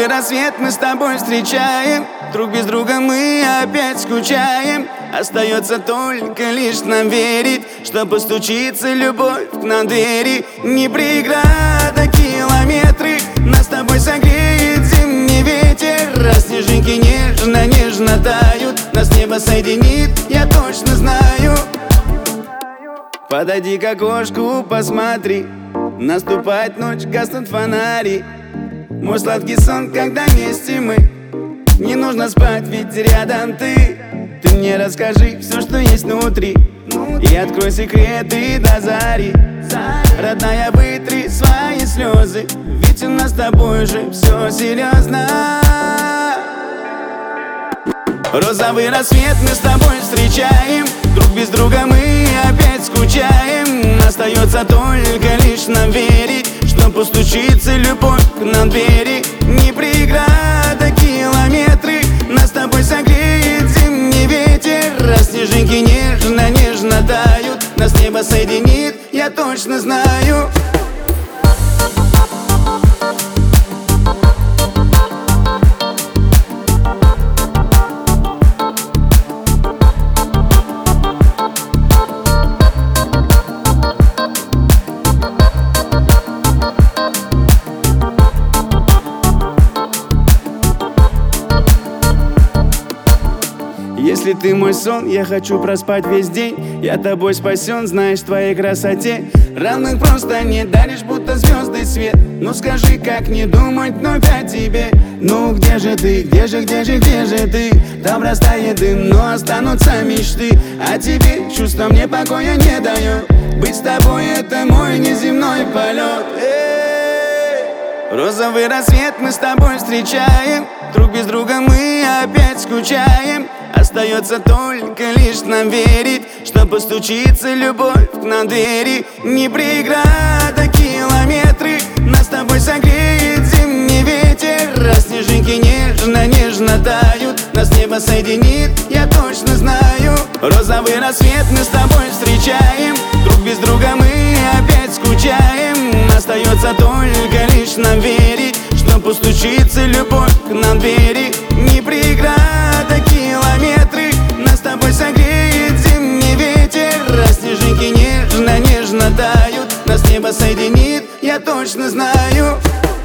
Розовый рассвет мы с тобой встречаем, друг без друга мы опять скучаем. Остается только лишь нам верить, что постучится любовь к нам двери. Не преграда километры, нас с тобой согреет зимний ветер. Раз снежинки нежно-нежно тают, нас небо соединит, я точно знаю. Подойди к окошку, посмотри, наступает ночь, гаснут фонари. Мой сладкий сон, когда вместе мы. Не нужно спать, ведь рядом ты. Ты мне расскажи все, что есть внутри, и открой секреты до зари. Родная, вытри свои слезы, ведь у нас с тобой же все серьезно. Розовый рассвет мы с тобой встречаем, друг без друга мы опять скучаем. Остается только лишь нам верить, что постучится любовь к нам двери. Не преграда километры, нас с тобой согреет зимний ветер. Раз снежинки нежно-нежно тают, нас небо соединит, я точно знаю. Если ты мой сон, я хочу проспать весь день. Я тобой спасен, знаешь, в твоей красоте равных просто не даришь, будто звезды свет. Ну скажи, как не думать вновь о тебе? Ну где же ты, где же ты? Там растает дым, но останутся мечты. А тебе чувство мне покоя не дает. Быть с тобой — это мой неземной полет. Розовый рассвет мы с тобой встречаем, друг без друга мы опять скучаем. Остается только лишь нам верить, что постучится любовь к нам двери. Не преграда километры, нас с тобой согреет зимний ветер. Раз снежинки нежно-нежно тают, нас небо соединит, я точно знаю. Розовый рассвет мы с тобой встречаем, друг без друга мы опять скучаем. Остается только лишь нам верить, что постучится любовь к нам двери. Не преграда километры, нас с тобой согреет зимний ветер. Раз снежинки нежно-нежно тают, нас небо соединит, я точно знаю.